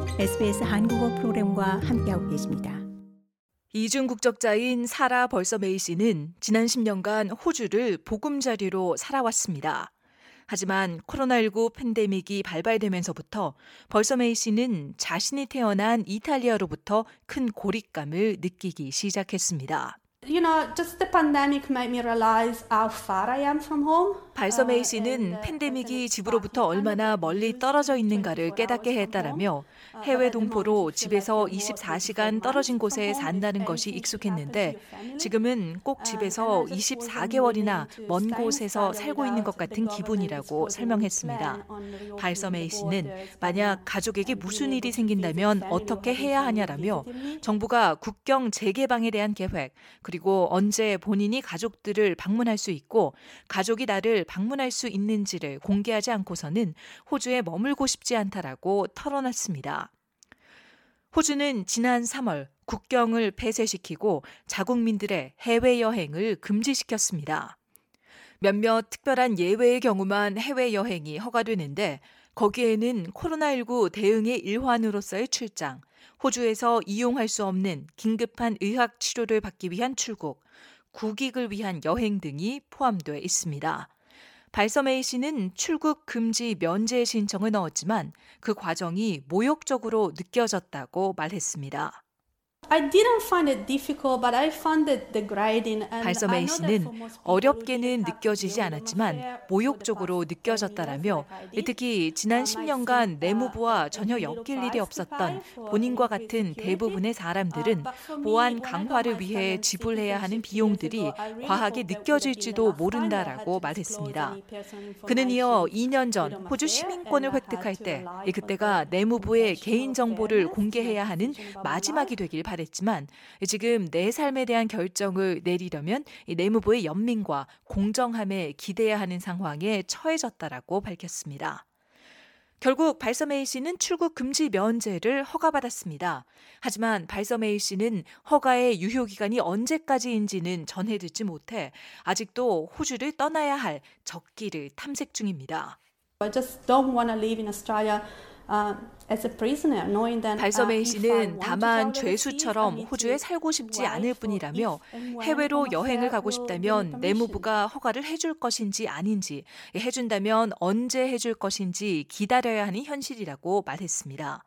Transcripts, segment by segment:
SBS 한국어 프로그램과 함께하고 계십니다. 이중 국적자인 사라 벌서 메이 씨는 지난 10년간 호주를 보금자리로 살아왔습니다. 하지만 코로나19 팬데믹이 발발되면서부터 벌서 메이 씨는 자신이 태어난 이탈리아로부터 큰 고립감을 느끼기 시작했습니다. Just the pandemic made me realize how far I am from home. 발서 메이 씨는 팬데믹이 집으로부터 얼마나 멀리 떨어져 있는가를 깨닫게 했다라며 해외 동포로 집에서 24시간 떨어진 곳에 산다는 것이 익숙했는데 지금은 꼭 집에서 24개월이나 먼 곳에서 살고 있는 것 같은 기분이라고 설명했습니다. 발서 메이 씨는 만약 가족에게 무슨 일이 생긴다면 어떻게 해야 하냐라며 정부가 국경 재개방에 대한 계획 그리고 언제 본인이 가족들을 방문할 수 있고 가족이 나를 방문할 수 있는지를 공개하지 않고서는 호주에 머물고 싶지 않다라고 털어놨습니다. 호주는 지난 3월 국경을 폐쇄시키고 자국민들의 해외여행을 금지시켰습니다. 몇몇 특별한 예외의 경우만 해외여행이 허가되는데 거기에는 코로나19 대응의 일환으로서의 출장, 호주에서 이용할 수 없는 긴급한 의학 치료를 받기 위한 출국, 국익을 위한 여행 등이 포함되어 있습니다. 발서 메이 씨는 출국 금지 면제 신청을 넣었지만 그 과정이 모욕적으로 느껴졌다고 말했습니다. I didn't find it difficult, but I found it degrading. 발서 메이 씨는 어렵게는 느껴지지 않았지만 모욕적으로 느껴졌다라며 특히 지난 10년간 내무부와 전혀 엮일 일이 없었던 본인과 같은 대부분의 사람들은 보안 강화를 위해 지불해야 하는 비용들이 과하게 느껴질지도 모른다라고 말했습니다. 그는 이어 2년 전 호주 시민권을 획득할 때 그때가 내무부의 개인정보를 공개해야 하는 마지막이 되길 바랬지만 지금 내 삶에 대한 결정을 내리려면 내무부의 연민과 공정함에 기대야 하는 상황에 처해졌다라고 밝혔습니다. 결국 발서 메이 씨는 출국 금지 면제를 허가받았습니다. 하지만 발서 메이 씨는 허가의 유효기간이 언제까지인지는 전해듣지 못해 아직도 호주를 떠나야 할 적기를 탐색 중입니다. I just don't want to live in Australia. As a prisoner, knowing that 발서 메이 씨는 다만 죄수처럼 호주에 살고 싶지 않을 뿐이라며 해외로 여행을 가고 싶다면 내무부가 허가를 해줄 것인지 아닌지, 해준다면 언제 해줄 것인지 기다려야 하는 현실이라고 말했습니다.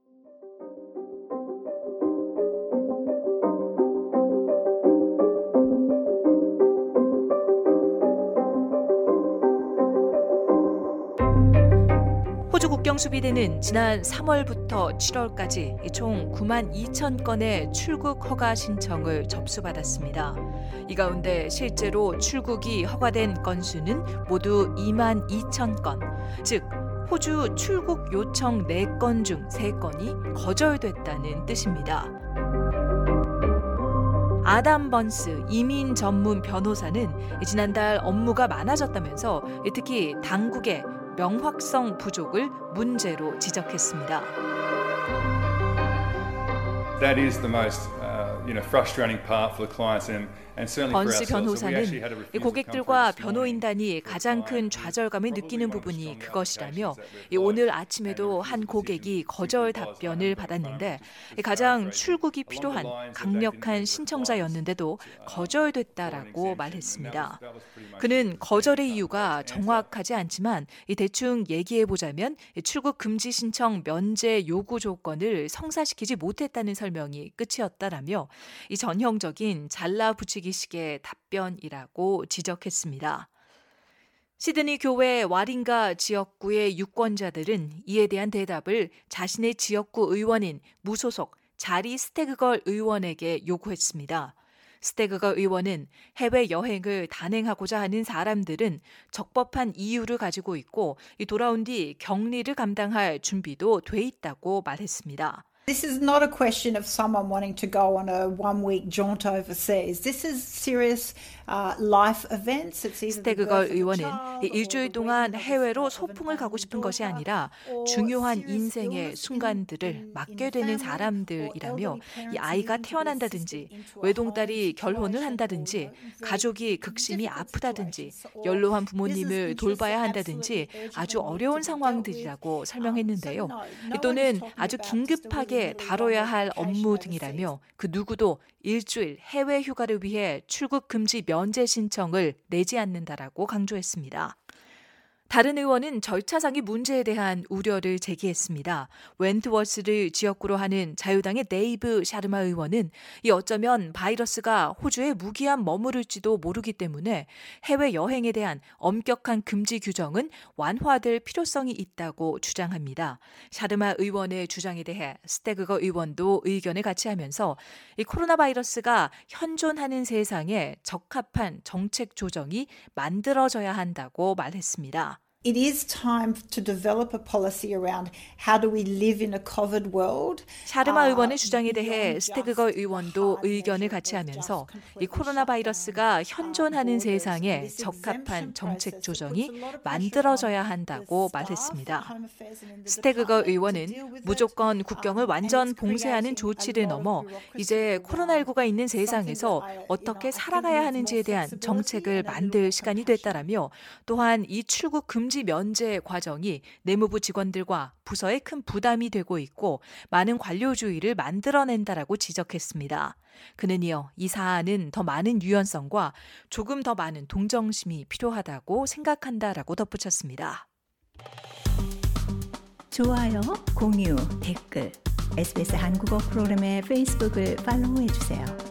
호주 국경수비대는 지난 3월부터 7월까지 총 9만 2천 건의 출국 허가 신청을 접수받았습니다. 이 가운데 실제로 출국이 허가된 건수는 모두 2만 2천 건, 즉 호주 출국 요청 4건 중 3건이 거절됐다는 뜻입니다. 아담 번스 이민 전문 변호사는 지난달 업무가 많아졌다면서 특히 당국의 명확성 부족을 문제로 지적했습니다. That is the most frustrating part for the clients and certainly for 번스 ourselves. 변호사는 고객들과 변호인단이 가장 큰 좌절감을 느끼는 부분이 그것이라며 오늘 아침에도 한 고객이 거절 답변을 받았는데 가장 출국이 필요한 강력한 신청자였는데도 거절됐다라고 말했습니다. 그는 거절의 이유가 정확하지 않지만 대충 얘기해보자면 출국 금지 신청 면제 요구 조건을 성사시키지 못했다는 설명이 끝이었다라며 이 전형적인 잘라 붙이기식의 답변이라고 지적했습니다. 시드니 교회 와링가 지역구의 유권자들은 이에 대한 대답을 자신의 지역구 의원인 무소속 자리 스태그걸 의원에게 요구했습니다. 스태그걸 의원은 해외여행을 단행하고자 하는 사람들은 적법한 이유를 가지고 있고 돌아온 뒤 격리를 감당할 준비도 돼 있다고 말했습니다. This is not a question of someone wanting to go on a one-week jaunt overseas. This is serious life events. It's either the 스테그걸 birth of a 의원은 child or 일주일 the 동안 wedding of a 해외로 daughter 소풍을 가고 싶은 것이 or 아니라 serious 중요한 illness 인생의 in 순간들을 맡게 the 되는 family 사람들이라며 or elderly 이 아이가 parents 태어난다든지 needing to be assisted 외동딸이 into a 결혼을 home 한다든지 situation 가족이 or 극심히 difficult 아프다든지 situations or 연로한 business 부모님을 interests 돌봐야 that 한다든지 absolutely 아주 urgently 어려운 need to be dealt 상황들이라고 with. 설명했는데요. So no 또는 one is talking 아주 about just a 긴급하게 willy-nilly 다뤄야 할 one-week 업무 vacation 등이라며 overseas. 그 누구도 일주일 해외 휴가를 위해 출국 금지 면제 신청을 내지 않는다라고 강조했습니다. 다른 의원은 절차상의 문제에 대한 우려를 제기했습니다. 웬트워스를 지역구로 하는 자유당의 데이브 샤르마 의원은 이 어쩌면 바이러스가 호주에 무기한 머무를지도 모르기 때문에 해외 여행에 대한 엄격한 금지 규정은 완화될 필요성이 있다고 주장합니다. 샤르마 의원의 주장에 대해 스테그거 의원도 의견을 같이 하면서 이 코로나 바이러스가 현존하는 세상에 적합한 정책 조정이 만들어져야 한다고 말했습니다. It is time to develop a policy around how do we live in a COVID world. 샤르마 의원의 주장에 대해 스테그거 의원도 의견을 같이 하면서 이 코로나 바이러스가 현존하는 세상에 적합한 정책 조정이 만들어져야 한다고 말했습니다. 스테그거 의원은 무조건 국경을 완전 봉쇄하는 조치를 넘어 이제 코로나19가 있는 세상에서 어떻게 살아가야 하는지에 대한 정책을 만들 시간이 됐다라며 또한 이 출국 금지 면제 과정이 내무부 직원들과 부서에 큰 부담이 되고 있고 많은 관료주의를 만들어낸다라고 지적했습니다. 그는 이어 이 사안은 더 많은 유연성과 조금 더 많은 동정심이 필요하다고 생각한다라고 덧붙였습니다. 좋아요, 공유, 댓글, SBS 한국어 프로그램의 페이스북을 팔로우해주세요.